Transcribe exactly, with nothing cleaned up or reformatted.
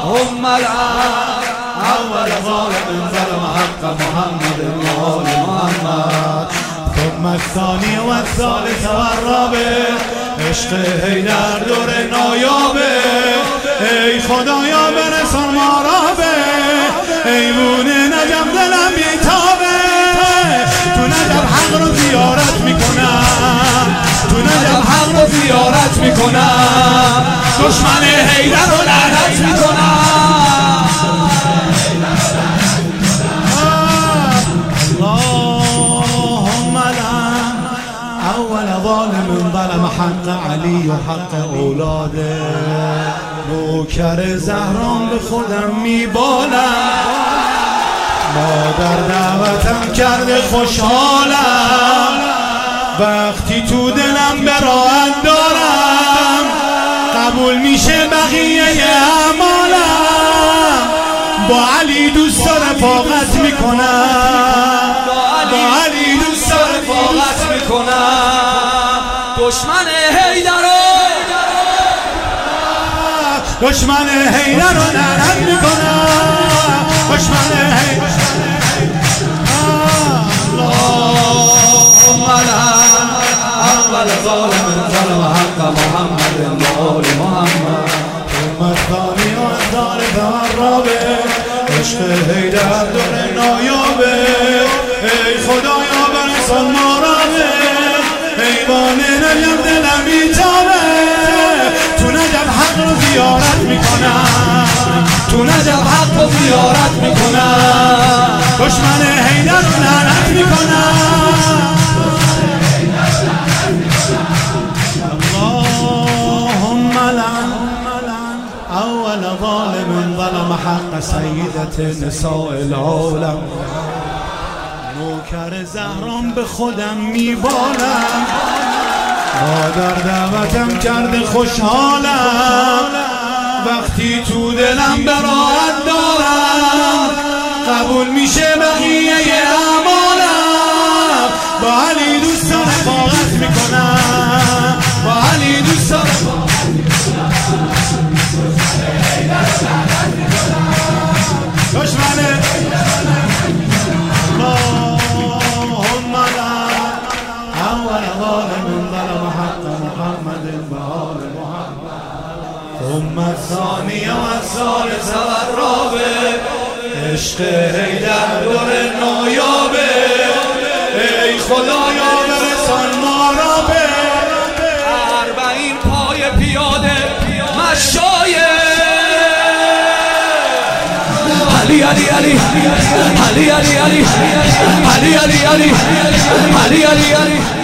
هم الان اول ظالم ظلم حق محمد وآل محمد ثم الثانی و الثالث و الرابع عشق حیدر دور نایابه ای خدایا برسان ما را به ایوون نجم دلم بیتابه تو نجم حق رو زیارت میکنم تو نجم حق رو زیارت میکنم دشمن حیدر رو لعنت میکنم اول ظالم ظلم حق علی و حق اولاده نوکر زهران به خودم میبالم مادر دعوتم کرده خوشحالم وقتی تو دلم براحت دارم قبول میشه بقیه اعمالم با علی دوست رفاقت میکنم با علی دوست رفاقت میکنم دشمن حیدر رو دشمن حیدر رو لعنت میکنم دشمن حیدر اللهم الان اول ظالم ظلم حق محمد وآل محمد ثم الثانی و الثالث و الرابع عشق حیدر دور نایابه ای خدایا برسان ما را به ایوان نجم دلم بیتابه تو نجم حق رو زیارت میکنم تو نجم حق رو زیارت میکنم دشمن حیدر رو لعنت میکنم اللهم لعن اول ظالم ظلم حق سیدت نساء العالم نوکر زهران به خودم میبالم مادر دعوتم کرده خوشحالم وقتی تو دلم براحت دارم قبول میشه بقیه اعمالم با علی دوست رفاقت میکنم با علی دوست رفاقت میکنم دشمن اللهم لعن اول ظالم ظلم حق محمد وآل محمد ثم الثانی و الثالث و الرابع عشق حیدر دور نایابه ای خدایا برسان ما را به اربعین پای پیاده مشایه علی علی علی علی علی علی علی علی علی علی علی علی علی